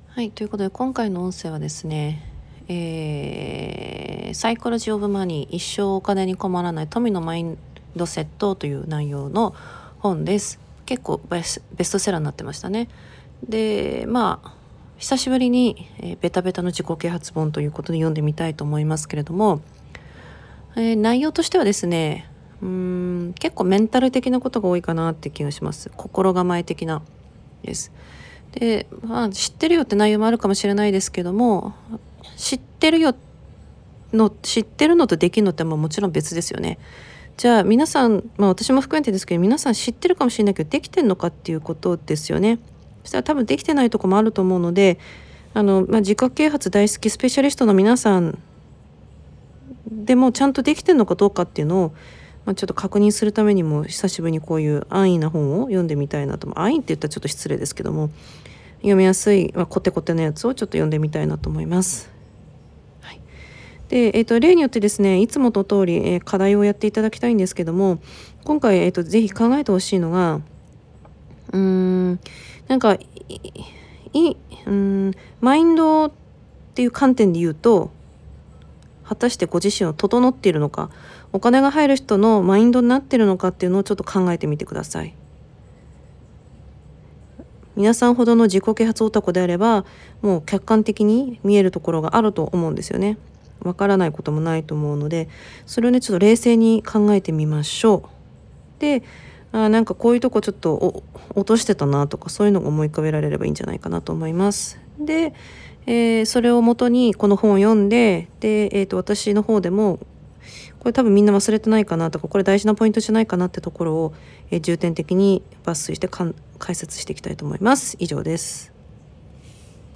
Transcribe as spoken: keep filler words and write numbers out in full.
はい、ということで今回の音声はですね、えーサイコロジー・オブ・マニー、一生お金に困らない富のマインドセットという内容の本です。結構ベスベストセラーになってましたね。で、まあ久しぶりに、えーベタベタの自己啓発本ということで読んでみたいと思いますけれども、えー内容としてはですね、うーん結構メンタル的なことが多いかなって気がします。心構え的なです。で、まあ、知ってるよって内容もあるかもしれないですけども、知ってるよの知ってるのとできるのってまあもちろん別ですよね。じゃあ皆さん、まあ、私も含めてですけど、皆さん知ってるかもしれないけどできてんのかっていうことですよね。そしたら多分できてないとこもあると思うので、あの、まあ、自己啓発大好きスペシャリストの皆さんでもちゃんとできてんのかどうかっていうのを、まあ、ちょっと確認するためにも久しぶりにこういう安易な本を読んでみたいなと。安易って言ったらちょっと失礼ですけども、読みやすい、まあ、コテコテのやつをちょっと読んでみたいなと思います。はい、で、えー、と例によってですね、いつもの通り、えー課題をやっていただきたいんですけども、今回、えー、とぜひ考えてほしいのが、うーんなんかいいうーんマインドっていう観点で言うと、果たしてご自身は整っているのか、お金が入る人のマインドになっているのかっていうのをちょっと考えてみてください。皆さんほどの自己啓発オタクであれば、もう客観的に見えるところがあると思うんですよね。わからないこともないと思うので、それをねちょっと冷静に考えてみましょう。で、あなんかこういうとこちょっとお落としてたなとか、そういうのが思い浮かべられればいいんじゃないかなと思います。で、えーそれをもとにこの本を読んで、で、えー、と私の方でもこれ多分みんな忘れてないかなとか、これ大事なポイントじゃないかなってところを、えー重点的に抜粋してかん解説していきたいと思います。以上です。